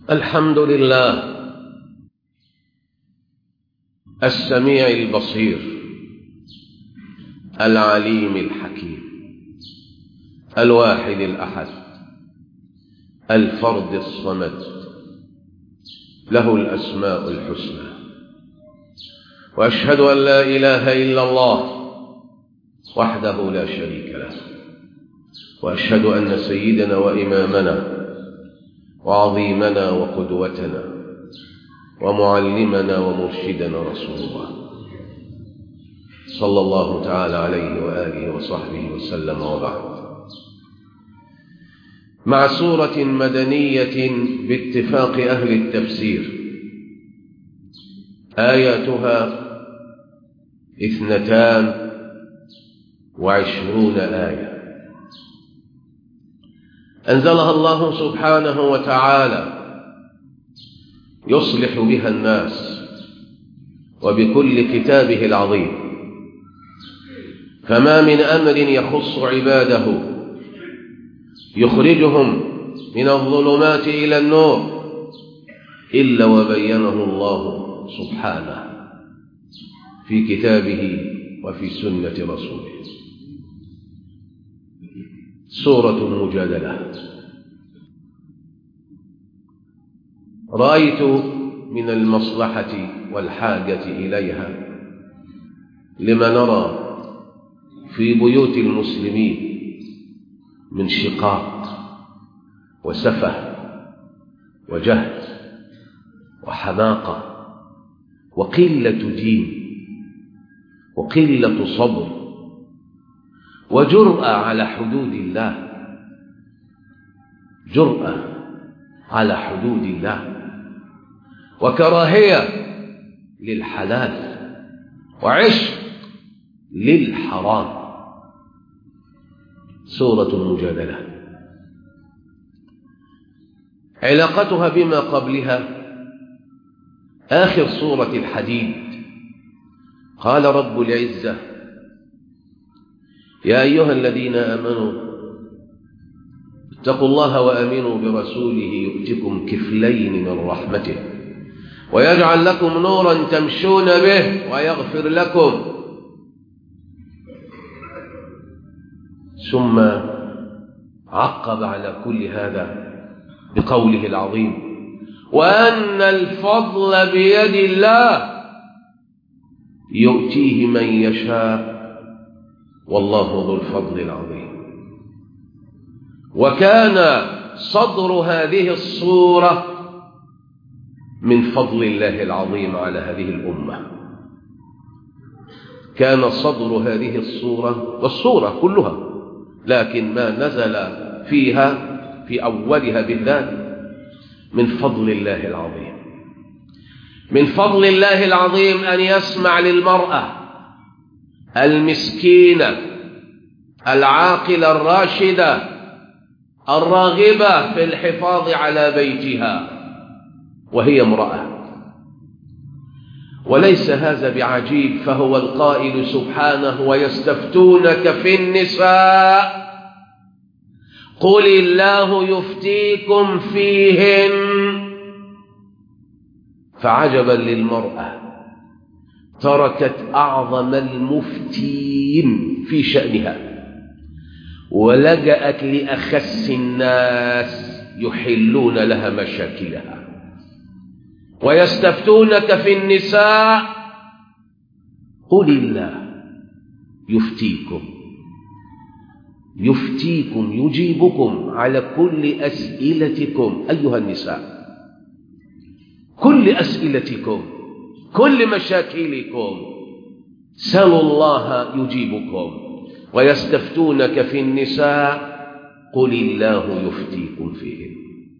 الحمد لله السميع البصير العليم الحكيم الواحد الأحد الفرد الصمد له الأسماء الحسنى، وأشهد أن لا إله إلا الله وحده لا شريك له، وأشهد أن سيدنا وإمامنا وعظيمنا وقدوتنا ومعلمنا ومرشدنا رسول الله صلى الله تعالى عليه وآله وصحبه وسلم. وبعد، مع سورة مدنية باتفاق أهل التفسير آياتها 22 آية أنزلها الله سبحانه وتعالى يصلح بها الناس وبكل كتابه العظيم، فما من أمر يخص عباده يخرجهم من الظلمات إلى النور إلا وبينه الله سبحانه في كتابه وفي سنة رسوله. سورة المجادلة. رأيت من المصلحة والحاجة إليها لما نرى في بيوت المسلمين من شقاق وسفه وجهل وحماقة وقلة دين وقلة صبر وجرأة على حدود الله، جرأة على حدود الله، وكراهية للحلال وعشق للحرام. سورة المجادلة علاقتها بما قبلها آخر سورة الحديد. قال رب العزة: يا أيها الذين آمنوا اتقوا الله وآمنوا برسوله يؤتكم كفلين من رحمته ويجعل لكم نورا تمشون به ويغفر لكم. ثم عقب على كل هذا بقوله العظيم: وأن الفضل بيد الله يؤتيه من يشاء والله ذو الفضل العظيم. وكان صدر هذه الصورة من فضل الله العظيم على هذه الأمة. كان صدر هذه الصورة والصورة كلها، لكن ما نزل فيها في أولها بالذات من فضل الله العظيم. من فضل الله العظيم أن يسمع للمرأة المسكينة العاقلة الراشدة الراغبة في الحفاظ على بيتها وهي امرأة. وليس هذا بعجيب، فهو القائل سبحانه: ويستفتونك في النساء قل الله يفتيكم فيهن. فعجبا للمرأة تركت أعظم المفتين في شأنها ولجأت لأخس الناس يحلون لها مشاكلها. ويستفتونك في النساء قل الله يفتيكم يجيبكم على كل أسئلتكم أيها النساء، كل أسئلتكم، كل مشاكلكم سلوا الله يجيبكم. ويستفتونك في النساء قل الله يفتيكم فيهن.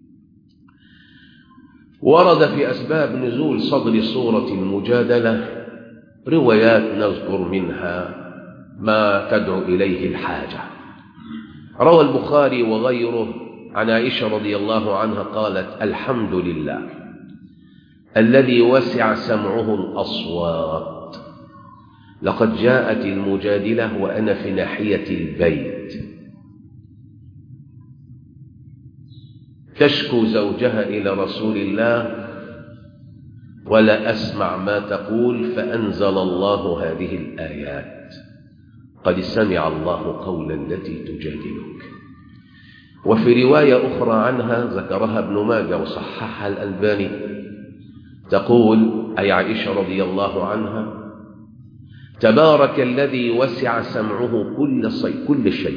ورد في أسباب نزول صدر سورة المجادلة روايات نذكر منها ما تدعو إليه الحاجة. روى البخاري وغيره عن عائشة رضي الله عنها قالت: الحمد لله الذي وسع سمعه الأصوات، لقد جاءت المجادلة وأنا في ناحية البيت. تشكو زوجها إلى رسول الله ولا أسمع ما تقول، فأنزل الله هذه الآيات: قد سمع الله قول التي تجادلك. وفي رواية أخرى عنها ذكرها ابن ماجه وصححها الألباني، تقول أي عائشة رضي الله عنها: تبارك الذي وسع سمعه كل شيء،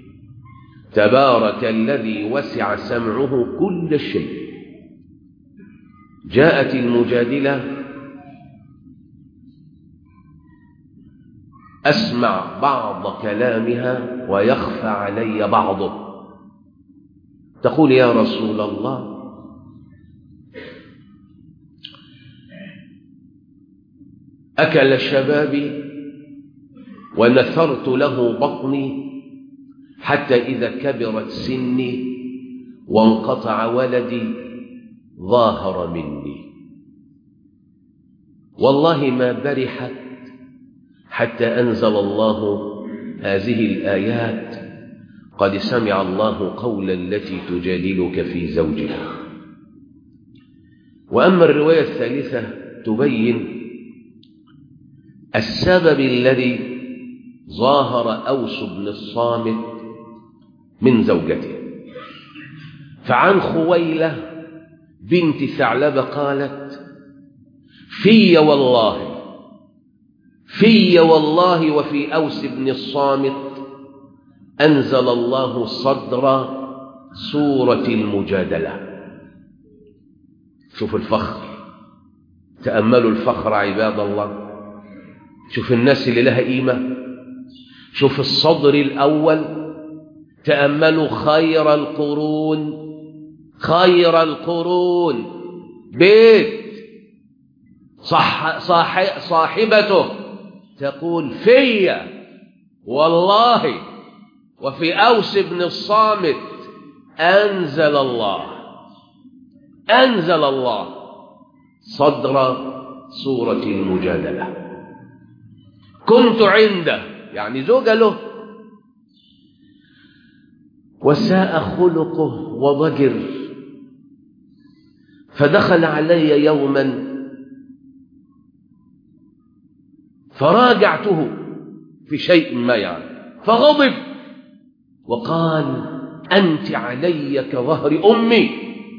تبارك الذي وسع سمعه كل شيء. جاءت المجادلة: أسمع بعض كلامها ويخفى علي بعضه. تقول: يا رسول الله، أكل شبابي ونثرت له بطني حتى إذا كبرت سني وانقطع ولدي ظاهر مني، والله ما برحت حتى أنزل الله هذه الآيات: قد سمع الله قول التي تجادلك في زوجها. وأما الرواية الثالثة تبين السبب الذي ظاهر أوس بن الصامت من زوجته. فعن خويلة بنت ثعلبة قالت: في والله وفي أوس بن الصامت أنزل الله صدر سورة المجادلة. شوف الفخر، تأملوا الفخر عباد الله. شوف الناس اللي لها قيمة، شوف الصدر الأول، تأملوا خير القرون بيت صاحبته تقول: في والله وفي أوس بن الصامت أنزل الله صدر سورة المجادلة. كنت عنده، يعني زوجة له، وساء خلقه وضجر، فدخل علي يوما فراجعته في شيء ما يعني، فغضب وقال: أنت علي كظهر أمي.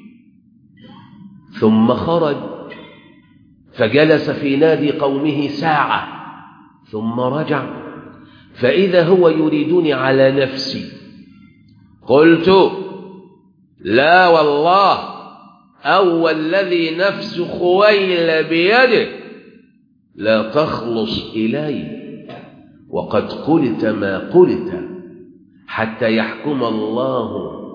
ثم خرج فجلس في نادي قومه ساعة، ثم رجع فإذا هو يريدني على نفسي. قلت: لا والله، أو الذي نفس خويل بيده لا تخلص إلي، وقد قلت ما قلت حتى يحكم الله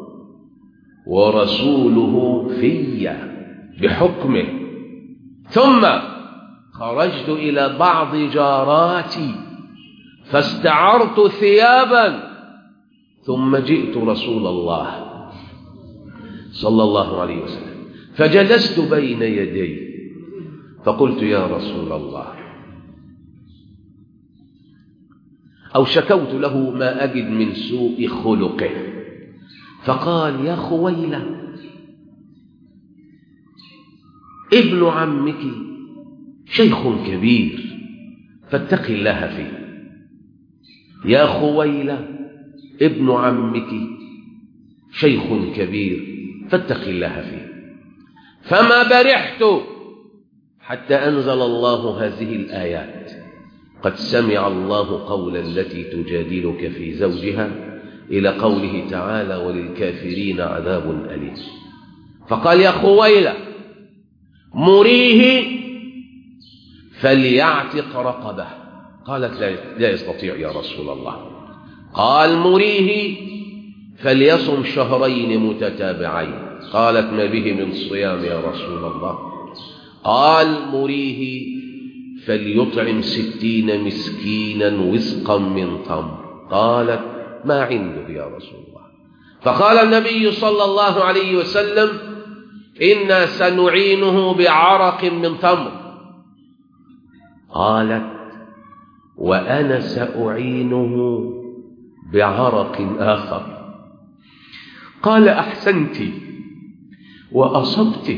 ورسوله في بحكمه. ثم خرجت إلى بعض جاراتي فاستعرت ثيابا، ثم جئت رسول الله صلى الله عليه وسلم فجلست بين يديه فقلت: يا رسول الله، أو شكوت له ما أجد من سوء خلقه، فقال: يا خويلة، ابن عمك شيخ كبير فاتق الله فيه. يا خويلة، ابن عمك شيخ كبير فاتق الله فيه. فما برحت حتى أنزل الله هذه الآيات: قد سمع الله قول التي تجادلك في زوجها، إلى قوله تعالى: وللكافرين عذاب أليم. فقال: يا خويلة، مريه فليعتق رقبه. قالت: لا يستطيع يا رسول الله. قال: مريه فليصم شهرين متتابعين. قالت: ما به من صيام يا رسول الله. قال: مريه فليطعم 60 مسكينا وسقا من تمر. قالت: ما عنده يا رسول الله. فقال النبي صلى الله عليه وسلم: إنا سنعينه بعرق من تمر. قالت: وأنا سأعينه بعرق آخر. قال: أحسنت وأصبت،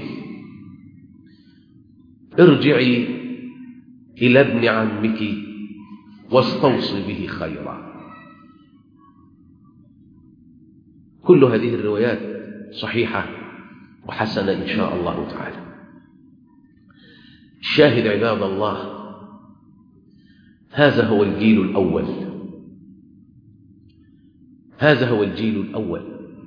ارجعي إلى ابن عمك واستوصي به خيرا. كل هذه الروايات صحيحة وحسنة إن شاء الله تعالى. الشاهد عباد الله، هذا هو الجيل الأول، هذا هو الجيل الأول.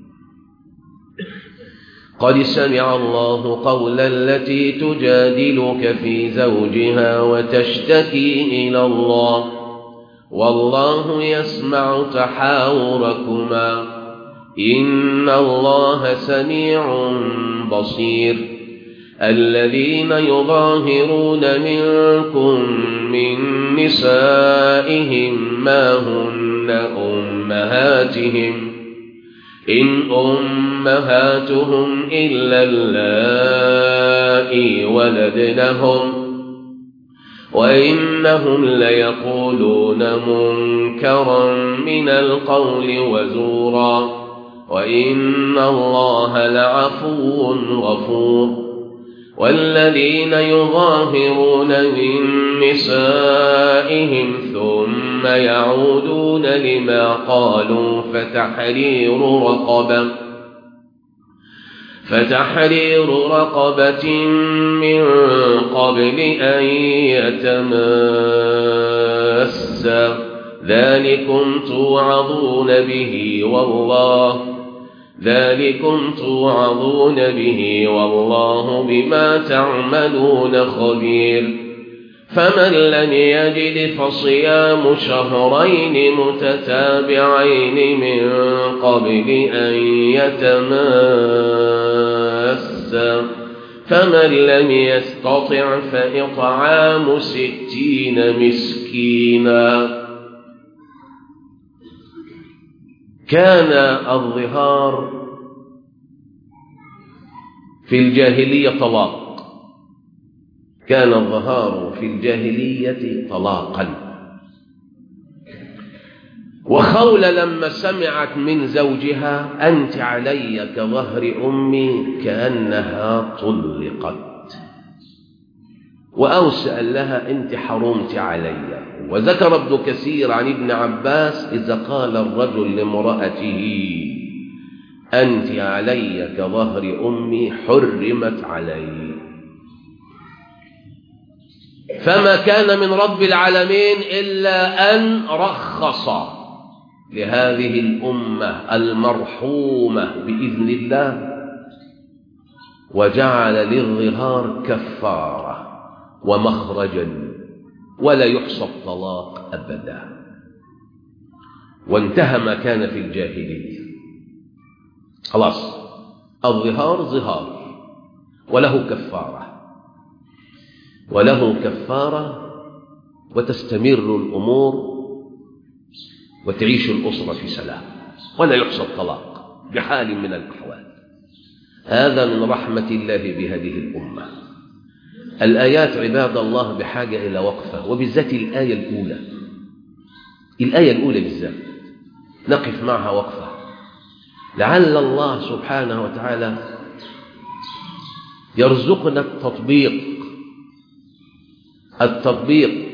قد سمع الله قول التي تجادلك في زوجها وتشتكي إلى الله والله يسمع تحاوركما إن الله سميع بصير. الذين يظاهرون منكم من نسائهم ما هن أمهاتهم إن أمهاتهم إلا اللائي ولدنهم وإنهم ليقولون منكرا من القول وزورا وإن الله لعفو غفور. والذين يظاهرون من نسائهم ثم يعودون لما قالوا فتحرير رقبة من قبل أن يتماسا ذلكم توعظون به والله بما تعملون خبير. فمن لم يجد فصيام شهرين متتابعين من قبل أن يتماسا فمن لم يستطع فإطعام 60 مسكينا. كان الظهار في الجاهلية طلاق، كان الظهار في الجاهلية طلاقا. وخولة لما سمعت من زوجها أنت علي كظهر أمي كأنها طلقت، وأوس قال لها أنت حرمت علي. وذكر ابن كثير عن ابن عباس إذا قال الرجل لامرأته أنت علي كظهر أمي حرمت علي. فما كان من رب العالمين إلا أن رخص لهذه الأمة المرحومة بإذن الله وجعل للظهار كفارة ومخرجا ولا يحصى الطلاق أبدا، وانتهى ما كان في الجاهلية. خلاص الظهار ظهار وله كفارة وتستمر الأمور وتعيش الأسرة في سلام ولا يحصى الطلاق بحال من الأحوال. هذا من رحمة الله بهذه الأمة. الآيات عباد الله بحاجة إلى وقفة، وبالذات الآية الأولى بالذات نقف معها وقفة، لعل الله سبحانه وتعالى يرزقنا التطبيق.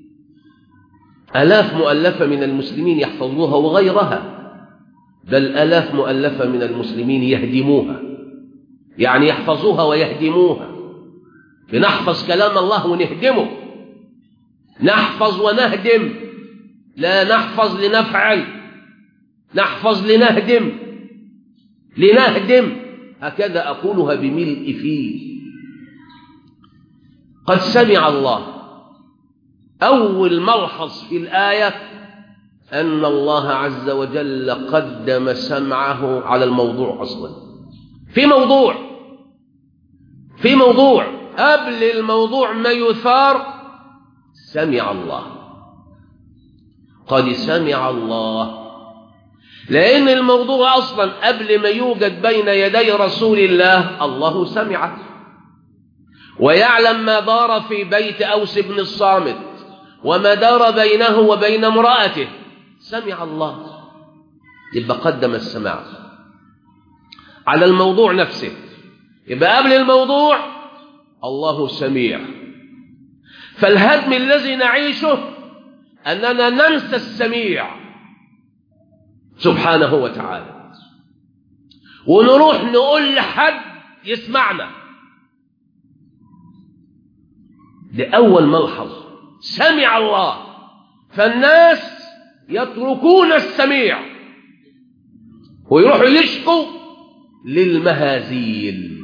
آلاف مؤلفة من المسلمين يحفظوها وغيرها، بل آلاف مؤلفة من المسلمين يهدموها، يعني يحفظوها ويهدموها. بنحفظ كلام الله ونهدمه، نحفظ ونهدم، لا نحفظ لنفعل، نحفظ لنهدم. هكذا أقولها بملء فيه. قد سمع الله. أول ملحظ في الآية أن الله عز وجل قدم سمعه على الموضوع أصلا. في موضوع قبل الموضوع ما يثار سمع الله. قد سمع الله، لأن الموضوع أصلا قبل ما يوجد بين يدي رسول الله الله سمعه ويعلم ما دار في بيت أوس بن الصامت وما دار بينه وبين امرأته. سمع الله، يبقى قدم السماع على الموضوع نفسه. يبقى قبل الموضوع الله سميع. فالهدم الذي نعيشه أننا ننسى السميع سبحانه وتعالى، ونروح نقول لحد يسمعنا. لأول ملحظ سمع الله، فالناس يتركون السميع ويروحوا يشكوا للمهازيل،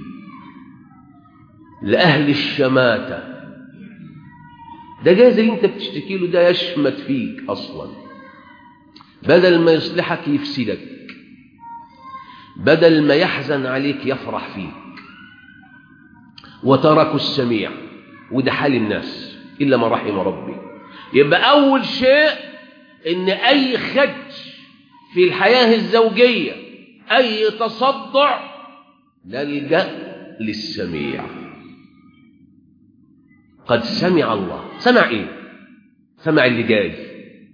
لأهل الشماتة. ده جايز اللي انت بتشتكي له ده يشمت فيك أصلا، بدل ما يصلحك يفسدك، بدل ما يحزن عليك يفرح فيك. وتركوا السميع، وده حال الناس إلا ما رحم ربي. يبقى أول شيء إن أي خدش في الحياة الزوجية، أي تصدع، نلجأ للسميع. قد سمع الله. سمع إيه؟ سمع اللي جاي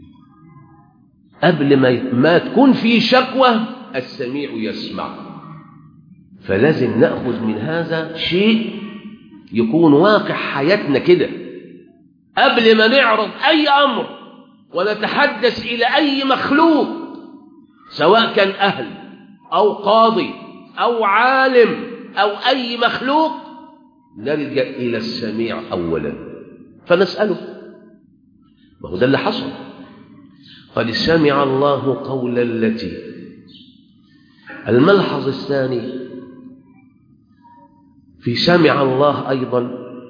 قبل ما تكون في شكوى. السميع يسمع. فلازم نأخذ من هذا شيء يكون واقع حياتنا كده، قبل ما نعرض أي أمر ونتحدث إلى أي مخلوق، سواء كان أهل أو قاضي أو عالم أو أي مخلوق، نلجأ إلى السميع أولا فنسأله. ما هو ده اللي حصل. قد سمع الله قول التي. الملحظ الثاني في سمع الله أيضا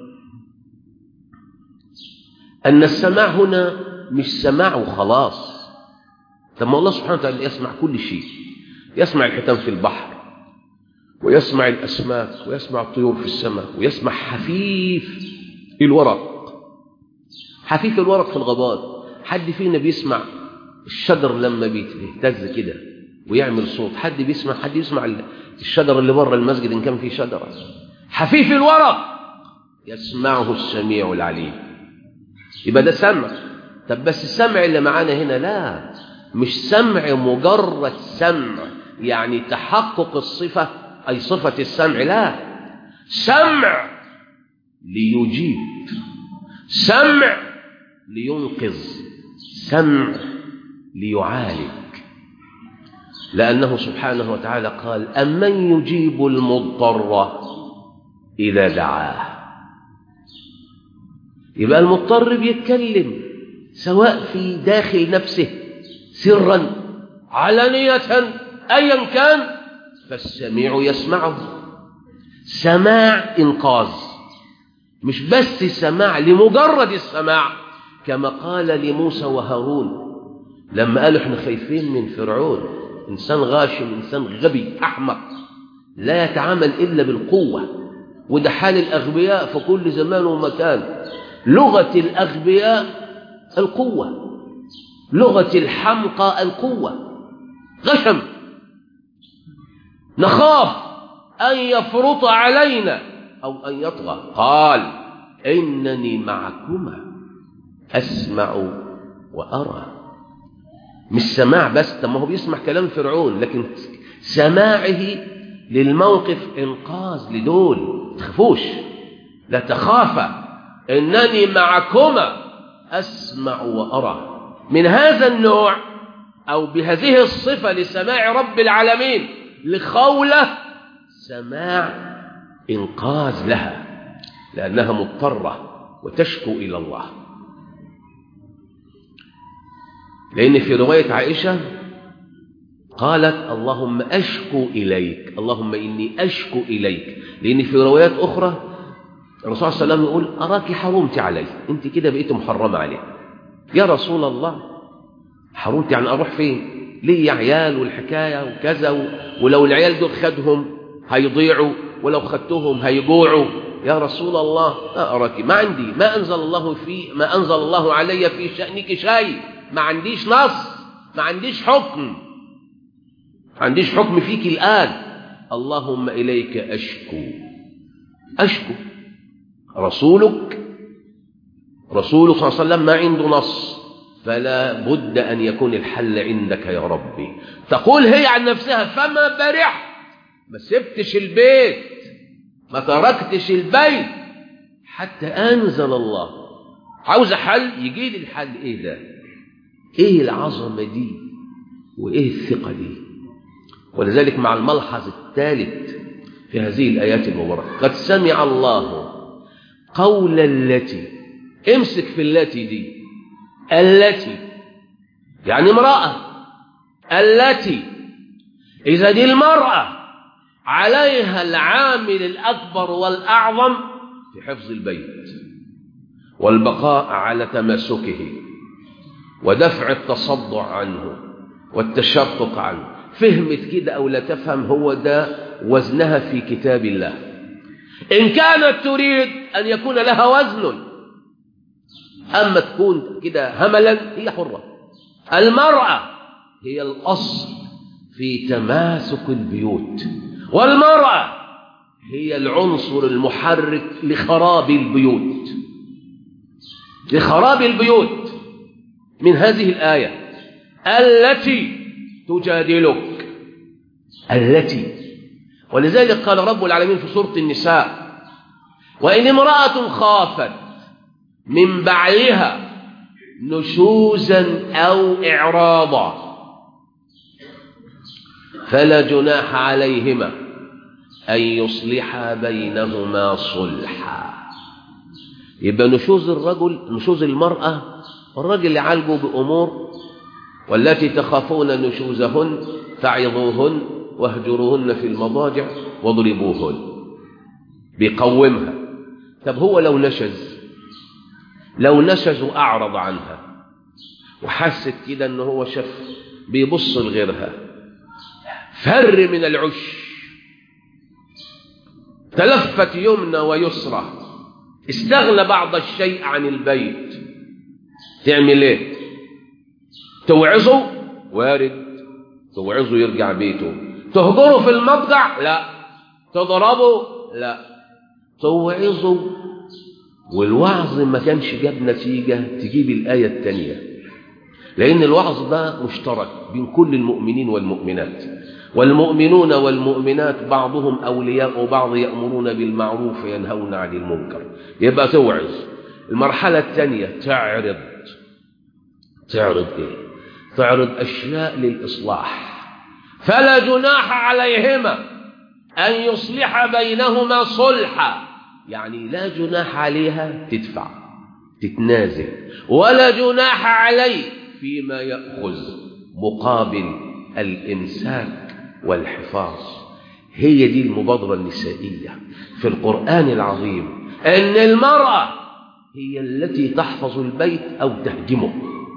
أن السماع هنا مش سماع وخلاص. ثم الله سبحانه وتعالى يسمع كل شيء، يسمع الحيتان في البحر، ويسمع الأسماك، ويسمع الطيور في السماء، ويسمع حفيف الورق. حفيف الورق في الغابات. حد فينا بيسمع الشجر لما بيهتز كده ويعمل صوت؟ حد يسمع الشجر اللي بره المسجد إن كان فيه شجرة؟ حفيف الورق يسمعه السميع العليم. يبقى ده سمع. طب بس السمع اللي معانا هنا لا، مش سمع مجرد سمع يعني تحقق الصفة أي صفة السمع، لا، سمع ليجيب، سمع لينقذ، سمع ليعالج. لأنه سبحانه وتعالى قال: أمن يجيب المضطر إذا دعاه. يبقى المضطر بيتكلم، سواء في داخل نفسه سرا علانية أيا كان، فالسميع يسمعه. سماع إنقاذ، مش بس سماع لمجرد السماع، كما قال لموسى وهارون لما قالوا احنا خايفين من فرعون، إنسان غاشم، إنسان غبي أحمق، لا يتعامل إلا بالقوة. وده حال الأغبياء في كل زمان ومكان. لغة الأغبياء القوة، لغة الحمقى القوة. غشم، نخاف أن يفرط علينا أو أن يطغى. قال: إنني معكما أسمع وأرى. مش سماع بس، طب ما هو بيسمع كلام فرعون، لكن سماعه للموقف إنقاذ لدول. تخافوش، لا تخافا، إنني معكما أسمع وأرى. من هذا النوع أو بهذه الصفة لسماع رب العالمين لخولة، سماع إنقاذ لها لأنها مضطرة وتشكو إلى الله. لأن في رواية عائشة قالت: اللهم أشكو إليك، اللهم إني أشكو إليك. لأن في روايات أخرى الرسول صلى الله عليه وسلم يقول: أراك حرمت علي، أنت كده بقيت محرمة عليه. يا رسول الله، حرمت يعني أروح فين؟ ليه عيال والحكاية وكذا، ولو العيال دول خدهم هيضيعوا، ولو خدتهم هيجوعوا. يا رسول الله أراك ما عندي، ما أنزل الله علي في شأنك شيء، ما عنديش نص، ما عنديش حكم، ما عنديش حكم فيك الآن. اللهم إليك أشكو. رسولك صلى الله عليه وسلم ما عنده نص، فلا بد أن يكون الحل عندك يا ربي. تقول هي عن نفسها: فما برحت، ما سبتش البيت ما تركتش البيت حتى أنزل الله. عاوز حل، يجي لي الحل. إيه ده؟ إيه العظمة دي وإيه الثقة دي؟ ولذلك مع الملحظ الثالث في هذه الآيات المباركة: قد سمع الله قول التي. امسك في التي دي، التي يعني امرأة، التي إذا دي المرأة عليها العامل الأكبر والأعظم في حفظ البيت والبقاء على تماسكه ودفع التصدع عنه والتشقق عنه. فهمت كده أو لا تفهم، هو ده وزنها في كتاب الله. إن كانت تريد أن يكون لها وزن، أما تكون كده هملا، هي حرة. المرأة هي الأصل في تماسك البيوت، والمرأة هي العنصر المحرك لخراب البيوت، لخراب البيوت. من هذه الآية: التي تجادلك، التي. ولذلك قال رب العالمين في سورة النساء: وإن امرأة خافت من بعلها نشوزا أو إعراضا فلا جناح عليهما أن يصلحا بينهما صلحا. يبقى نشوز الرجل، نشوز المرأة، الرجل يعالجه بأمور: والتي تخافون نشوزهن فعظوهن واهجروهن في المضاجع واضربوهن. بيقومها. طب هو لو نشز وأعرض عنها وحست كده أنه هو شاف بيبص لغيرها، فر من العش، تلفت يمنى ويسرى، استغنى بعض الشيء عن البيت، تعمل ايه؟ توعظه؟ وارد توعظه يرجع بيته. تهجره في المضجع؟ لا. تضربه؟ لا. توعظه، والوعظ ما كانش جاب نتيجة تجيب الآية الثانية، لأن الوعظ ده مشترك بين كل المؤمنين والمؤمنات، والمؤمنون والمؤمنات بعضهم أولياء بعض، يأمرون بالمعروف وينهون عن المنكر. يبقى توعظ. المرحلة الثانية تعرض إيه؟ تعرض أشياء للإصلاح. فلا جناح عليهما أن يصلح بينهما صلحا، يعني لا جناح عليها تدفع تتنازل، ولا جناح عليه فيما يأخذ مقابل الإمساك والحفاظ. هي دي المبادرة النسائية في القرآن العظيم، أن المرأة هي التي تحفظ البيت أو تهدمه.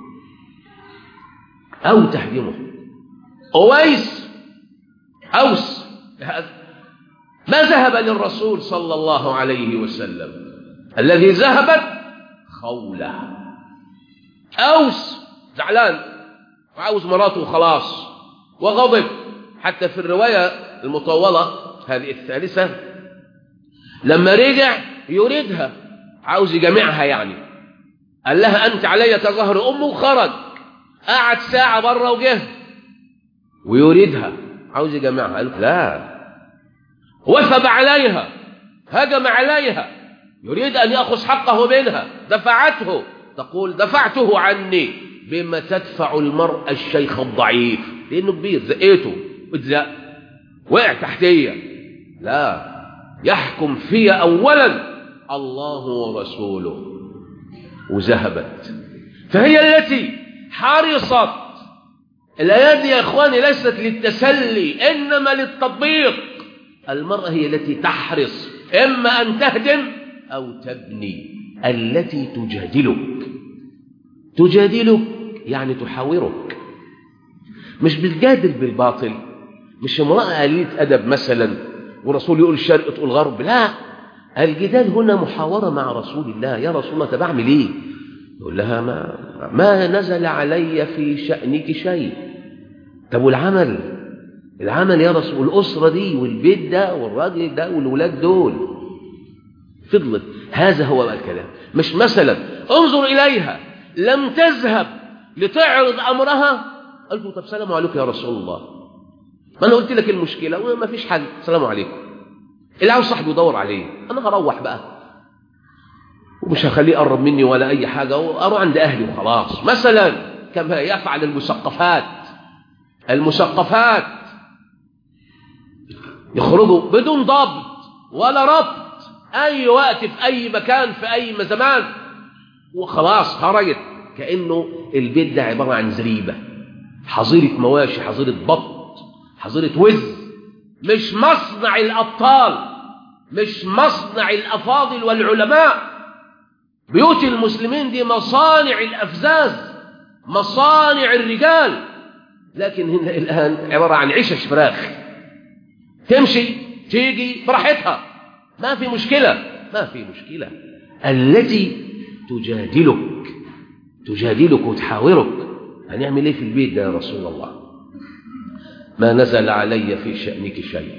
أوس ما ذهب للرسول صلى الله عليه وسلم، الذي ذهبت خولة. أوس زعلان وعاوز مراته خلاص وغضب. حتى في الرواية المطولة هذه الثالثة لما رجع يريدها، عاوز يجمعها يعني، قال لها أنت علي كظهر أمه، وخرج قعد ساعة بره وجه ويريدها، عاوز يجمعها. قال لا، وثب عليها، هجم عليها، يريد أن يأخذ حقه منها. دفعته، تقول دفعته عني بما تدفع المرأة الشيخ الضعيف، لأنه كبير، زقيته اتزق وقع تحتية. لا، يحكم في أولا الله ورسوله. وذهبت، فهي التي حرصت. الآيات دي يا إخواني ليست للتسلي، إنما للتطبيق. المرأة هي التي تحرص إما أن تهدم أو تبني. التي تجادلك يعني تحاورك، مش بتجادل بالباطل. مش امرأة قليلة أدب مثلا ورسول يقول الشرق تقول غرب، لا. الجدال هنا محاورة مع رسول الله. يا رسول الله، طب أعمل إيه؟ يقول لها ما نزل علي في شأنك شيء. طب والعمل يا رسول، الأسرة دي والبيت ده والراجل ده والولاد دول. فضلت هذا هو الكلام. مش مثلا انظر إليها لم تذهب لتعرض أمرها، قلت له طب سلام عليكم يا رسول الله، ما أنا قلت لك المشكلة وما فيش حل، سلام عليكم. اللي عاوز صاحبه يدور عليه، انا هروح بقى ومش هخليه يقرب مني ولا اي حاجه، واروح عند اهلي وخلاص. مثلا كما يفعل المثقفات يخرجوا بدون ضبط ولا ربط، اي وقت في اي مكان في اي زمان، وخلاص خرجت، كانه البيت ده عباره عن زريبه، حظيره مواشي، حظيره بط، حظيره وز، مش مصنع الابطال، مش مصنع الافاضل والعلماء. بيوت المسلمين دي مصانع الافزاز، مصانع الرجال، لكن هنا الان عباره عن عشش فراخ، تمشي تيجي براحتها، ما في مشكله. التي تجادلك وتحاورك، هنعمل ايه في البيت ده يا رسول الله؟ ما نزل علي في شأنك شيء.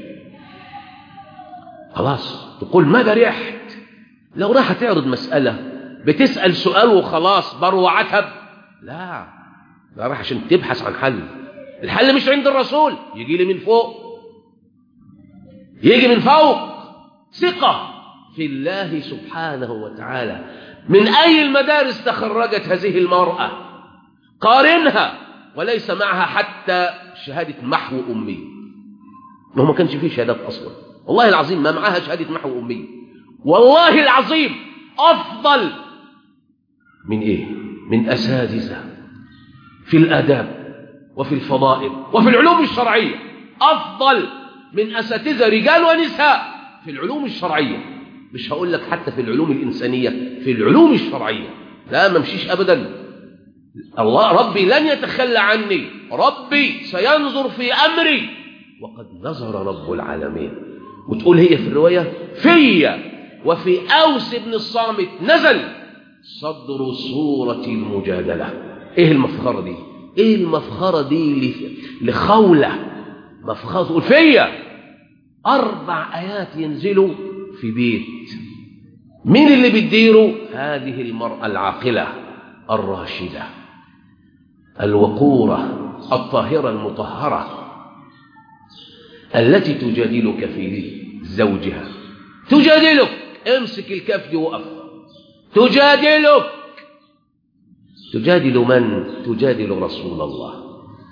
خلاص تقول ما برحت. لو راح تعرض مسألة بتسأل سؤال وخلاص بروع عتب، لا راح عشان تبحث عن حل. الحل مش عند الرسول، يجي لي من فوق، يجي من فوق. ثقة في الله سبحانه وتعالى. من أي المدارس تخرجت هذه المرأة؟ قارنها، وليس معها حتى شهادة محو أمي. ما كانش فيه شهادات أصلا، والله العظيم ما معها شهادة محو أمي. والله العظيم أفضل من إيه؟ من أساتذة في الآداب وفي الفضائل وفي العلوم الشرعية، أفضل من أساتذة رجال ونساء في العلوم الشرعية. مش هقول لك حتى في العلوم الإنسانية، في العلوم الشرعية لا ممشيش أبدا. الله ربي لن يتخلى عني، ربي سينظر في أمري، وقد نظر رب العالمين. وتقول هي في الرواية فيا وفي أوس بن الصامت نزل صدر سورة المجادلة. ايه المفخرة دي؟ ايه المفخرة دي لخولة؟ مفخرة تقول فيا 4 آيات ينزلوا في بيت. مين اللي بتديره؟ هذه المرأة العاقلة الراشدة الوقورة الطاهرة المطهرة، التي تجادلك في زوجها. تجادلك، امسك الكف دي وقف. تجادلك، تجادل من؟ تجادل رسول الله.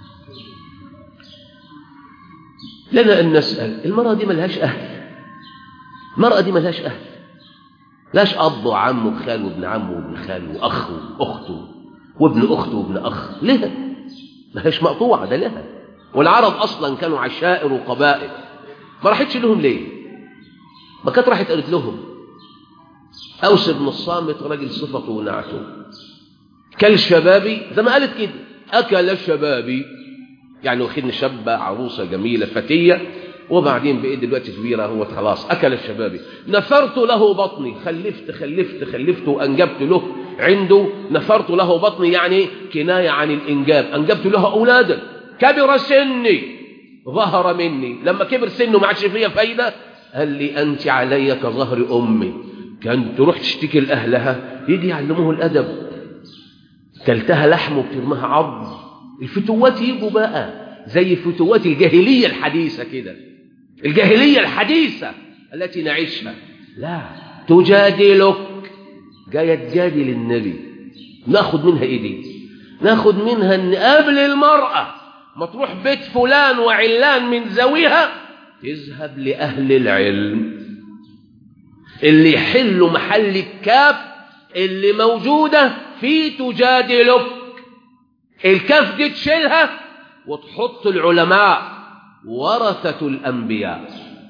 لنا أن نسأل، المرأة دي ملهاش أهل، المرأة دي ملهاش أهل، لاش أب وعم وخال وابن عم وابن خال وأخ وأخته وابن أخته وابن أخ، لها ملهاش مقطوعة، ده لها. والعرب أصلا كانوا عشائر وقبائل، ما راحتش لهم ليه؟ ما كانت راحت قالت لهم. أوس بن الصامت راجل صفته ونعته كالشبابي، زي ما قالت كده، أكل الشبابي، يعني واخدني شابة عروسة جميلة فتية، وبعدين بقيت دلوقتي كبيرة، هو خلاص أكل الشبابي. نفرت له بطني، خلفت وأنجبت له عنده. نفرت له بطني يعني كناية عن الإنجاب، أنجبت له أولادا. كبر سني ظهر مني، لما كبر سنه ما عادش فيها فايدة، قال لي أنت علي كظهر أمي. كانت تروح تشتكي لأهلها، يجي يعلموه الأدب، كلتها لحم وبترمها عظم. الفتوات يجوا بقى زي فتوات الجاهلية الحديثة كده، الجاهلية الحديثة التي نعيشها. لا، تجادلك، جاية تجادل النبي. ناخد منها ايه دي؟ ناخد منها ان قبل المرأة ما تروح بيت فلان وعلان من ذويها، تذهب لأهل العلم اللي يحلوا محل الكاف اللي موجودة في تجادلك. الكاف دي تشيلها وتحط العلماء ورثة الأنبياء.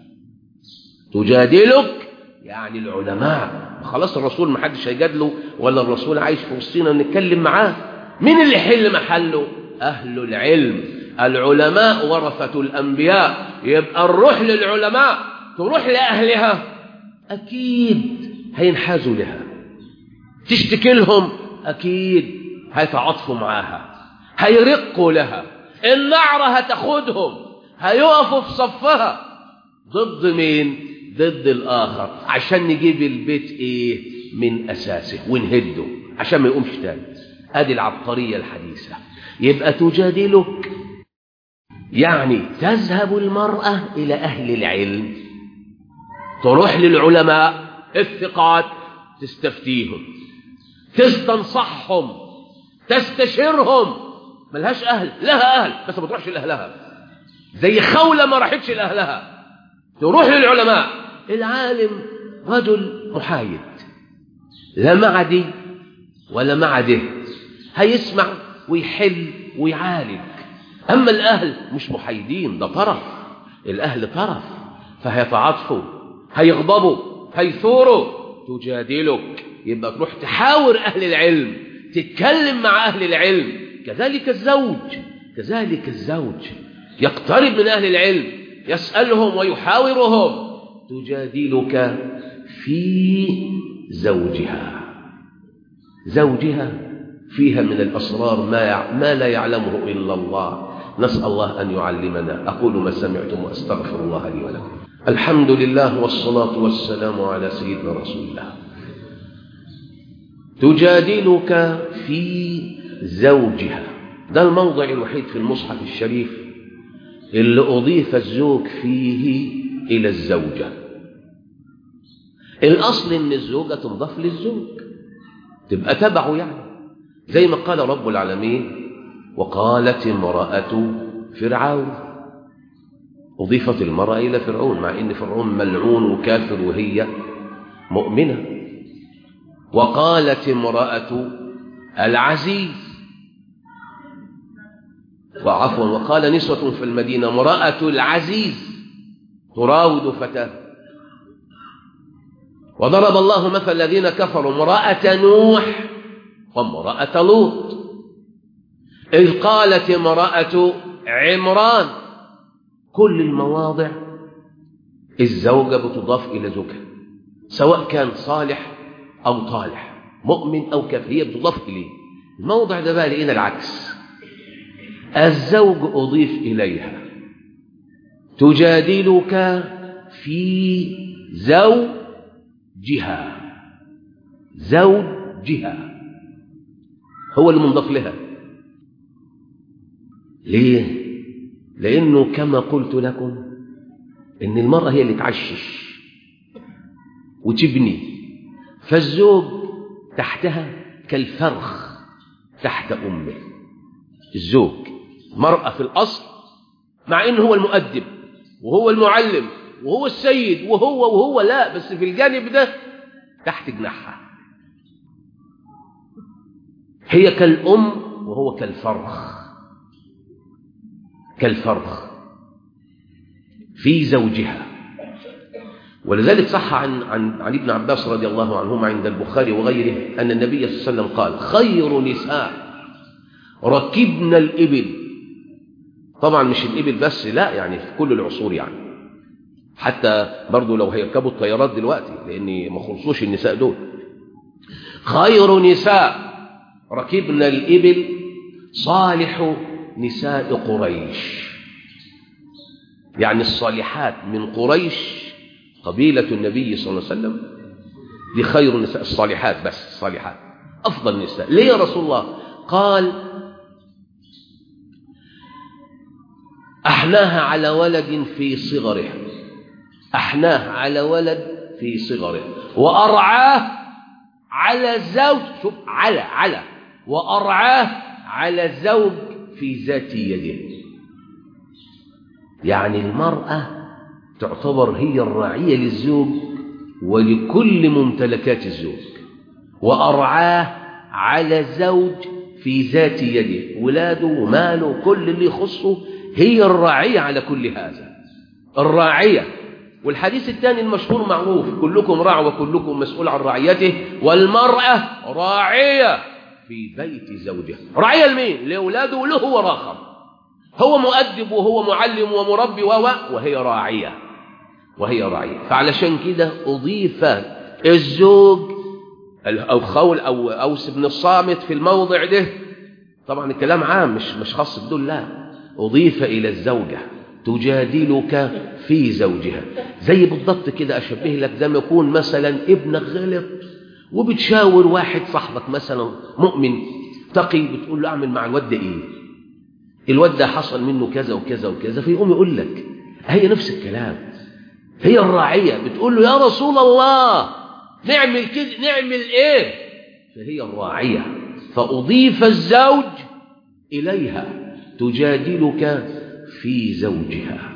تجادلك يعني العلماء. خلاص الرسول ما حدش هيجادله، ولا الرسول عايش في وسطنا نتكلم معاه. مين اللي يحل محله؟ أهل العلم. العلماء ورثة الأنبياء. يبقى نروح للعلماء، تروح لأهلها، أكيد هينحازوا لها. تشتكي لهم، أكيد هيتعاطفوا معاها، هيرقوا لها. النعرة هتاخدهم، هيقفوا في صفها. ضد مين؟ ضد الآخر، عشان نجيب البيت إيه من أساسه ونهده عشان ما يقومش تاني. أدي العبقرية الحديثة. يبقى تجادلك يعني تذهب المرأة إلى أهل العلم تروح للعلماء الثقات تستفتيهم، تستنصحهم، تستشيرهم. ملهاش أهل، لها أهل بس ما تروحش لأهلها، زي خولة ما راحتش لأهلها، تروح للعلماء. العالم رجل محايد، لا مع دي ولا مع ده، هيسمع ويحل ويعالج. أما الأهل مش محايدين، ده طرف، الأهل طرف، فهيتعاطفوا، هيغضبوا، هيثوروا، تجادلك. يبقى تروح تحاور أهل العلم، تتكلم مع أهل العلم. كذلك الزوج يقترب من أهل العلم، يسألهم ويحاورهم. تجادلك في زوجها فيها من الأسرار ما لا يعلمه إلا الله. نسأل الله أن يعلمنا. أقول ما سمعتم وأستغفر الله لي ولكم. الحمد لله والصلاة والسلام على سيدنا رسول الله. تجادلك في زوجها، ده الموضع الوحيد في المصحف الشريف اللي أضيف الزوج فيه إلى الزوجة. الأصل إن الزوجة تنضاف للزوج، تبقى تبعه، يعني زي ما قال رب العالمين: وقالت امرأة فرعون. أضيفت المرأة إلى فرعون مع إن فرعون ملعون وكافر وهي مؤمنة. وقالت امرأة العزيز، وقال نسوة في المدينة امرأة العزيز تراود فتاه. وضرب الله مثل الذين كفروا امرأة نوح وامرأة لوط، إذ قالت امرأة عمران. كل المواضع الزوجة بتضاف إلى زوجها، سواء كان صالح أو طالح، مؤمن أو كافر، هي بتضاف إليه. الموضع ده بقى لقينا العكس، الزوج أضيف إليها. تجادلك في زوجها هو اللي منضاف لها. ليه؟ لأنه كما قلت لكم إن المرأة هي اللي تعشش وتبني، فالزوج تحتها كالفرخ تحت أمه. الزوج مرأة في الأصل، مع إنه هو المؤدب وهو المعلم وهو السيد وهو لا، بس في الجانب ده تحت جناحها. هي كالأم وهو كالفرخ في زوجها. ولذلك صح عن ابن عباس رضي الله عنهما عند البخاري وغيره أن النبي صلى الله عليه وسلم قال: خير نساء ركبنا الإبل. طبعا مش الإبل بس، لا، يعني في كل العصور، يعني حتى برضو لو هيركبوا الطيارات دلوقتي، لأن ما خلصوش النساء دول. خير نساء ركبنا الإبل صالح نساء قريش، يعني الصالحات من قريش قبيلة النبي صلى الله عليه وسلم، دي خير النساء. الصالحات، بس الصالحات أفضل النساء. ليه يا رسول الله؟ قال: أحناها على ولد في صغره، وأرعاه على زوج، شوف، وأرعاه على زوج في ذات يده. يعني المرأة تعتبر هي الراعية للزوج ولكل ممتلكات الزوج، وأرعاه على زوج في ذات يده، ولاده وماله كل اللي يخصه، هي الراعية على كل هذا، الراعية. والحديث الثاني المشهور معروف: كلكم راع وكلكم مسؤول عن رعيته، والمرأة راعية في بيت زوجها. راعية لمين؟ لأولاده وله هو راخر، هو مؤدب وهو معلم ومربي وهي راعية. فعلشان كده أضيف الزوج أو خول أو أوس بن الصامت في الموضع ده. طبعا الكلام عام، مش خاص بدول، لا، أضيف إلى الزوجة. تجادلك في زوجها، زي بالضبط كده أشبه لك، زي ما يكون مثلا ابنك غلط وبتشاور واحد صاحبك مثلا مؤمن تقي، بتقول له أعمل مع الواد ده إيه؟ الواد ده حصل منه كذا وكذا وكذا، فيقوم يقول لك هي نفس الكلام. هي الراعية بتقول له يا رسول الله نعمل كده، نعمل ايه؟ فهي الراعية، فأضيف الزوج إليها تجادلك في زوجها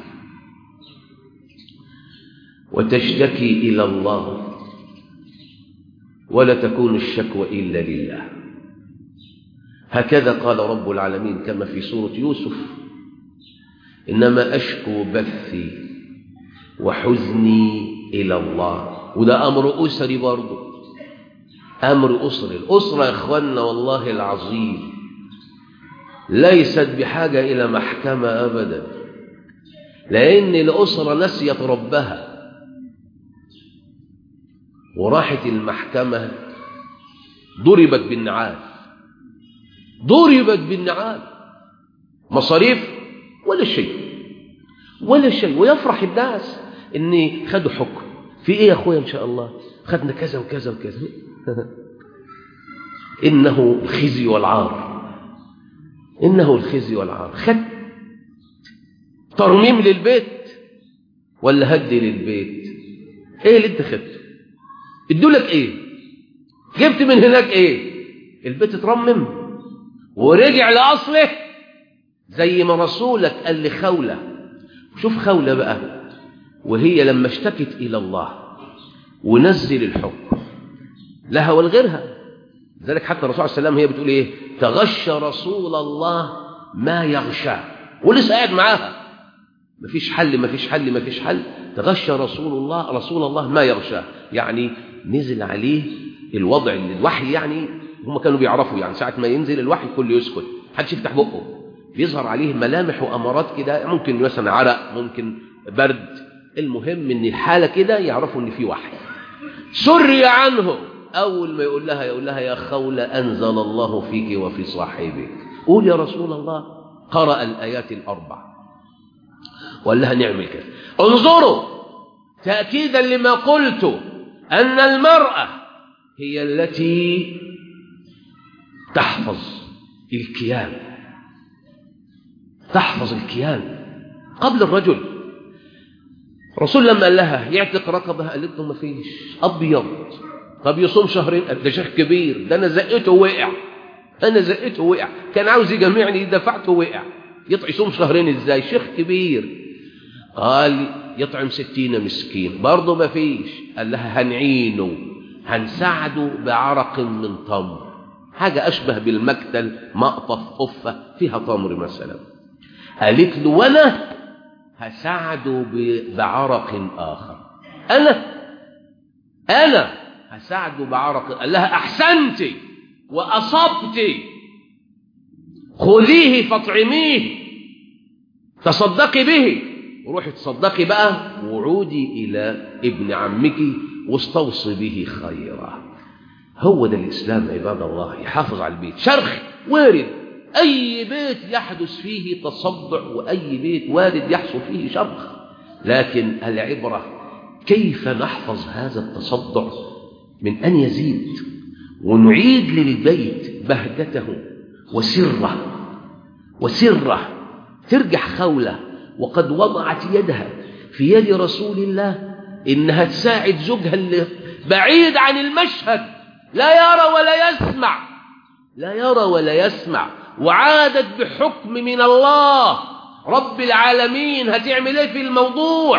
وتشتكي إلى الله، ولا تكون الشكوى إلا لله. هكذا قال رب العالمين كما في سورة يوسف: إنما أشكو بثي وحزني إلى الله. وده أمر أسري برضه، أمر أسري. الأسرة يا إخواننا والله العظيم ليست بحاجة إلى محكمة أبدا، لأن الأسرة نسيت ربها وراحت المحكمة ضربت بالنعال، ضربت بالنعال، مصاريف ولا شيء ولا شيء. ويفرح الناس إن خدوا حكم في إيه يا أخويا؟ إن شاء الله خدنا كذا وكذا وكذا. إنه الخزي والعار، إنه الخزي والعار. خد ترميم للبيت ولا هدي للبيت؟ إيه اللي أنت خدته؟ ادولك إيه؟ جبت من هناك إيه؟ البيت اترمم ورجع لأصله زي ما رسولك قال لخولة. شوف خولة بقى وهي لما اشتكت إلى الله ونزل الحكم لها ولغيرها. لذلك حتى الرسول صلى الله عليه وسلم هي بتقول إيه؟ تغشى رسول الله ما يغشى، ولسه قاعد معاها مفيش حل مفيش حل مفيش حل. تغشى رسول الله ما يغشى، يعني نزل عليه الوضع اللي الوحي، يعني هم كانوا بيعرفوا يعني ساعة ما ينزل الوحي كل يسكت، محدش يفتح بقه، بيظهر عليه ملامح وأمارات كده، ممكن مثلا عرق، ممكن برد، المهم ان الحالة كده يعرفوا ان في وحي. سري عنه، أول ما يقول لها يا خولة أنزل الله فيك وفي صاحبك، قول يا رسول الله. قرأ الآيات الأربع وقال لها نعمل كده. انظروا تأكيدا لما قلت أن المرأة هي التي تحفظ الكيان، تحفظ الكيان قبل الرجل. رسول لما قال لها يعتق رقبة قالت له ما فيش، أبيض. طب يصوم شهرين؟ ده شيخ كبير، ده أنا زقته وقع، أنا زقته وقع، كان عاوز يجمعني دفعته وقع، يصوم شهرين إزاي؟ شيخ كبير. قال يطعم 60 مسكين، برضه ما فيش. قال لها هنعينه، هنساعده بعرق من تمر، حاجة أشبه بالمكتل، مقطف قفة فيها تمر مثلا. قالت له وأنا هساعده بعرق آخر، أنا هساعده بعرق. قال لها أحسنتي وأصبتي، خذيه فاطعميه، تصدقي به، وروحي تصدقي بقى، وعودي إلى ابن عمك واستوصي به خيرا. هو ده الإسلام عباد الله، يحافظ على البيت. شرخ وارد، أي بيت يحدث فيه تصدع وأي بيت وارد يحصل فيه شرخ، لكن العبرة كيف نحفظ هذا التصدع من أن يزيد، ونعيد للبيت بهجته وسره. ترجع خولة وقد وضعت يدها في يد رسول الله إنها تساعد زوجها اللي بعيد عن المشهد، لا يرى ولا يسمع، وعادت بحكم من الله رب العالمين. هتعمل ايه في الموضوع؟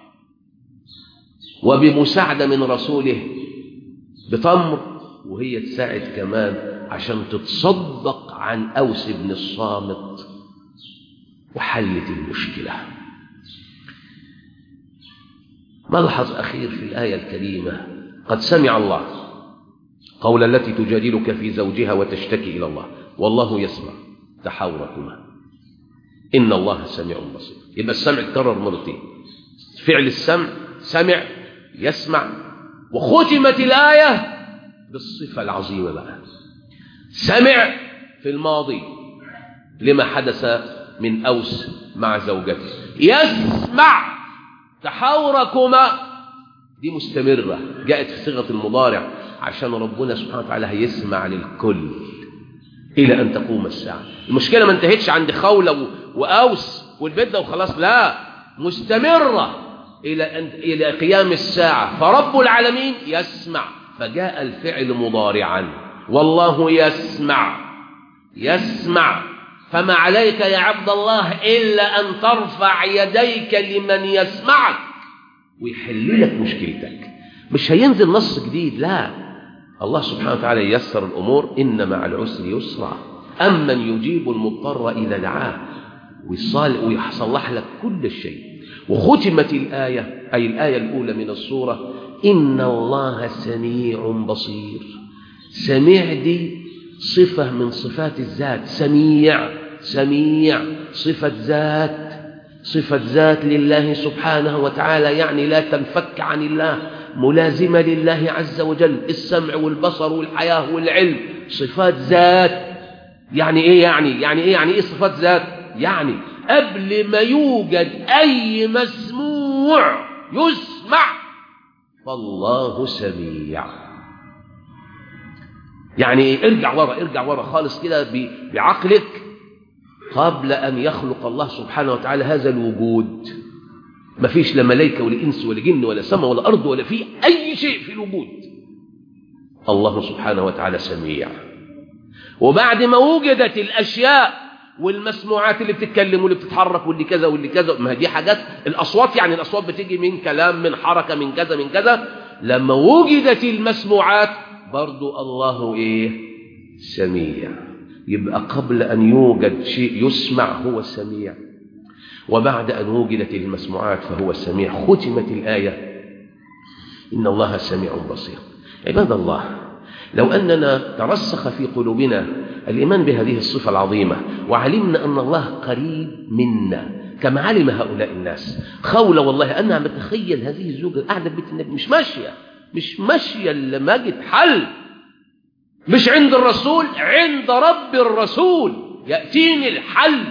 وبمساعدة من رسوله بتمر، وهي تساعد كمان عشان تتصدق عن أوس بن الصامت، وحلت المشكلة. ملحظ أخير في الآية الكريمة: قد سمع الله قول التي تجادلك في زوجها وتشتكي إلى الله والله يسمع تحاوركما إن الله سميع بصير. يبقى السمع اتكرر مرتين، فعل السمع، سمع يسمع. وختمت الآية بالصفة العظيمة بقى، سمع في الماضي لما حدث من أوس مع زوجته، يسمع تحاوركما، دي مستمرة، جاءت في صيغة المضارع عشان ربنا سبحانه وتعالى هيسمع للكل إلى أن تقوم الساعة. المشكلة ما انتهتش عند خولة وأوس والبيت ده وخلاص، لا، مستمرة إلى قيام الساعة، فرب العالمين يسمع، فجاء الفعل مضارعا، والله يسمع. فما عليك يا عبد الله إلا أن ترفع يديك لمن يسمعك ويحل لك مشكلتك. مش هينزل نص جديد، لا، الله سبحانه وتعالى ييسر الأمور، إن مع العسر يسرا، أمن يجيب المضطر إذا دعاه ويصلح لك كل شيء. وختمت الآية، أي الآية الأولى من السورة، إن الله سميع بصير. سميع دي صفة من صفات الذات، سميع صفة ذات لله سبحانه وتعالى، يعني لا تنفك عن الله، ملازمة لله عز وجل، السمع والبصر والحياة والعلم، صفات ذات. يعني إيه صفات ذات؟ يعني قبل ما يوجد أي مسموع يسمع فالله سميع. يعني ارجع ورا خالص كده بعقلك، قبل أن يخلق الله سبحانه وتعالى هذا الوجود ما فيش لا ملائكة ولا إنس ولا جن ولا سماء ولا أرض ولا في أي شيء في الوجود، الله سبحانه وتعالى سميع. وبعد ما وجدت الأشياء والمسموعات اللي بتتكلم واللي بتتحرك واللي كذا واللي كذا، ما دي حاجات الأصوات، يعني الأصوات بتيجي من كلام، من حركة، من كذا. لما وجدت المسموعات برضو الله سميع. يبقى قبل أن يوجد شيء يسمع هو سميع، وبعد أن وجدت المسموعات فهو سميع. ختمت الآية إن الله سميع بصير. عباد الله، لو أننا ترسخ في قلوبنا الإيمان بهذه الصفة العظيمة، وعلمنا أن الله قريب منا كما علم هؤلاء الناس، خولة والله أنا بتخيل هذه الزوجة قاعدة بيت النبي مش ماشية لما جت حل، مش عند الرسول، عند رب الرسول يأتيني الحل.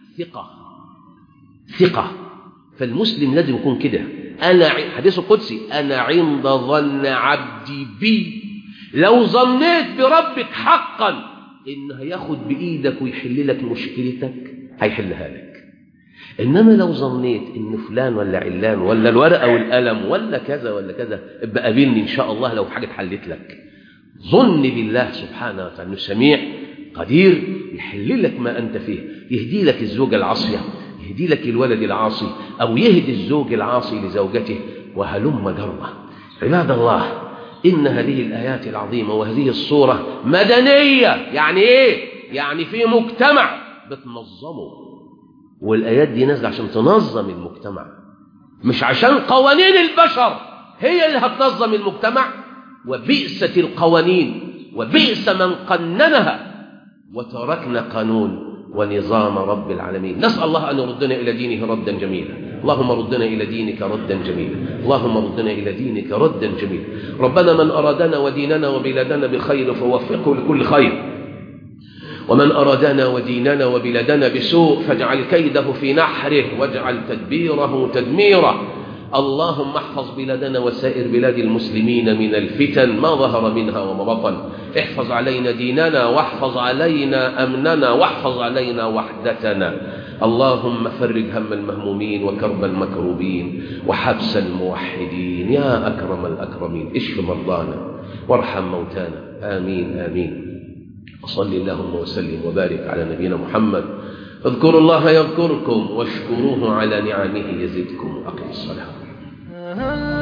ثقة. فالمسلم لازم يكون كده. حديث القدسي، أنا عند ظن عبدي بي. لو ظنيت بربك حقا إنه هياخد بإيدك ويحل لك مشكلتك هيحلها لك. إنما لو ظنيت إن فلان ولا علان ولا الورقة والقلم ولا كذا ابقى قابلني إن شاء الله لو حاجة اتحلت لك. ظن بالله سبحانه وتعالى إنه سميع قدير يحل لك ما أنت فيه، يهدي لك الزوجة العاصية، يهدي لك الولد العاصي، أو يهدي الزوج العاصي لزوجته، وهلم جرة. عباد الله، إن هذه الآيات العظيمة وهذه الصورة مدنية. يعني إيه؟ يعني في مجتمع بتنظمه، والآيات دي نازلة عشان تنظم المجتمع، مش عشان قوانين البشر هي اللي هتنظم المجتمع. وبئست القوانين وبئس من قننها، وتركنا قانون ونظام رب العالمين. نسأل الله أن يردنا إلى دينه ردا جميلا. اللهم ردنا إلى دينك ردا جميلا. اللهم ردنا إلى دينك ردا جميلا. ربنا من أرادنا وديننا وبلادنا بخير فوفقه لكل خير، ومن أرادنا وديننا وبلادنا بسوء فاجعل كيده في نحره واجعل تدبيره تدميره. اللهم احفظ بلادنا وسائر بلاد المسلمين من الفتن ما ظهر منها وما بطن. احفظ علينا ديننا، واحفظ علينا أمننا، واحفظ علينا وحدتنا. اللهم فرج هم المهمومين وكرب المكروبين وحبس الموحدين يا أكرم الأكرمين. اشف مرضانا وارحم موتانا، آمين آمين. وصل اللهم وسلم وبارك على نبينا محمد. اذكروا الله يذكركم واشكروه على نعمه يزدكم. أقم الصلاة.